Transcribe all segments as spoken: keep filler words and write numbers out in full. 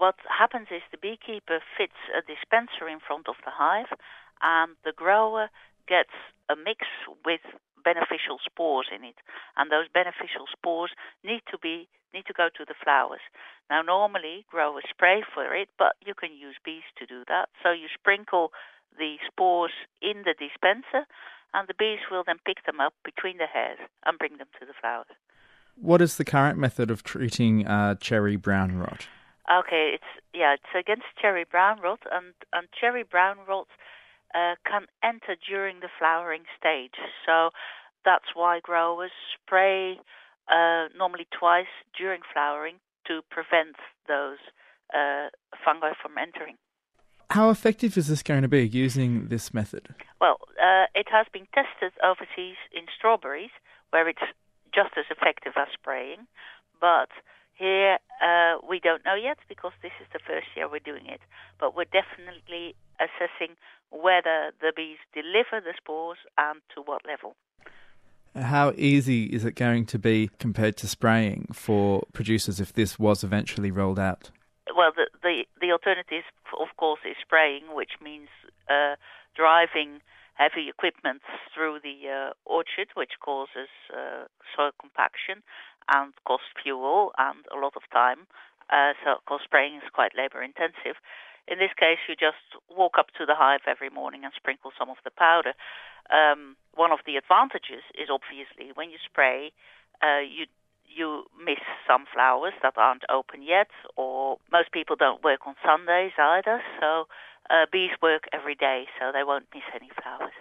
what happens is the beekeeper fits a dispenser in front of the hive, and the grower gets a mix with beneficial spores in it, and those beneficial spores need to be need to go to the flowers. Now, normally growers spray for it, but you can use bees to do that. So you sprinkle the spores in the dispenser, and the bees will then pick them up between the hairs and bring them to the flowers. What is the current method of treating uh, cherry brown rot? Okay, it's yeah, it's against cherry brown rot, and, and cherry brown rot uh, can enter during the flowering stage. So that's why growers spray uh, normally twice during flowering to prevent those uh, fungi from entering. How effective is this going to be using this method? Well, uh, it has been tested overseas in strawberries, where it's just as effective as spraying, but here uh, we don't know yet because this is the first year we're doing it. But we're definitely assessing whether the bees deliver the spores and to what level. How easy is it going to be compared to spraying for producers if this was eventually rolled out? Well, the the, the alternative, of course, is spraying, which means uh, driving heavy equipment through the uh, orchard, which causes uh, soil compaction and costs fuel and a lot of time. Uh, so, of course, spraying is quite labor-intensive. In this case, you just walk up to the hive every morning and sprinkle some of the powder. Um, one of the advantages is obviously when you spray, uh, you you miss some flowers that aren't open yet, or most people don't work on Sundays either, so uh, bees work every day, so they won't miss any flowers.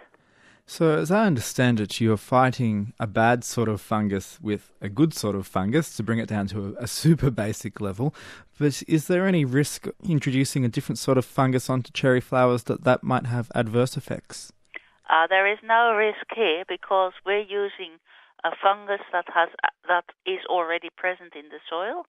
So as I understand it, you're fighting a bad sort of fungus with a good sort of fungus to bring it down to a, a super basic level. But is there any risk introducing a different sort of fungus onto cherry flowers that that might have adverse effects? Uh, there is no risk here because we're using a fungus that has that is already present in the soil,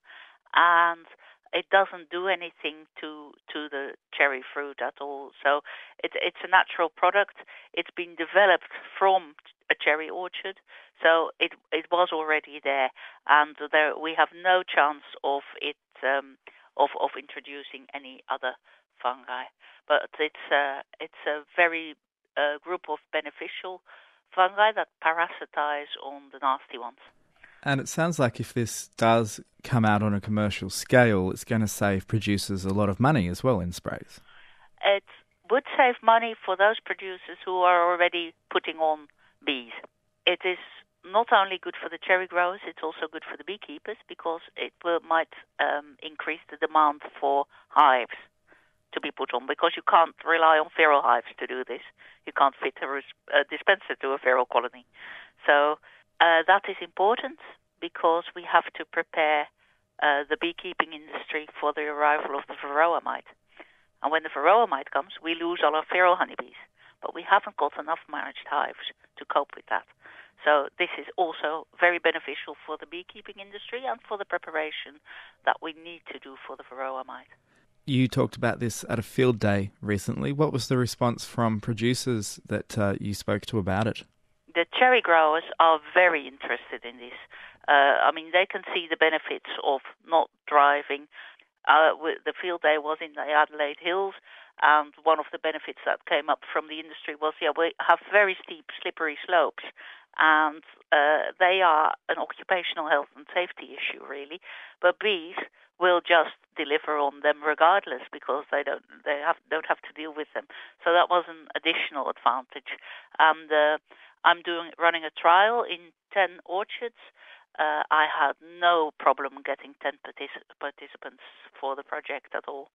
and it doesn't do anything to to the cherry fruit at all. So it's it's a natural product. It's been developed from a cherry orchard, so it it was already there, and there we have no chance of it um, of of introducing any other fungi. But it's uh, it's a very uh, group of beneficial fungi that parasitize on the nasty ones. And it sounds like if this does come out on a commercial scale, it's going to save producers a lot of money as well in sprays. It would save money for those producers who are already putting on bees. It is not only good for the cherry growers, it's also good for the beekeepers because it will might um, increase the demand for hives to be put on, because you can't rely on feral hives to do this. You can't fit a, res- a dispenser to a feral colony. So uh, that is important because we have to prepare uh, the beekeeping industry for the arrival of the varroa mite. And when the varroa mite comes, we lose all our feral honeybees. But we haven't got enough managed hives to cope with that. So this is also very beneficial for the beekeeping industry and for the preparation that we need to do for the varroa mite. You talked about this at a field day recently. What was the response from producers that uh, you spoke to about it? The cherry growers are very interested in this. Uh, I mean, they can see the benefits of not driving. Uh, the field day was in the Adelaide Hills, and one of the benefits that came up from the industry was, yeah, we have very steep, slippery slopes, and uh, they are an occupational health and safety issue, really. But bees will just deliver on them regardless because they don't they have don't have to deal with them. So that was an additional advantage. And uh, I'm doing running a trial in ten orchards. Uh, I had no problem getting ten partic- participants for the project at all.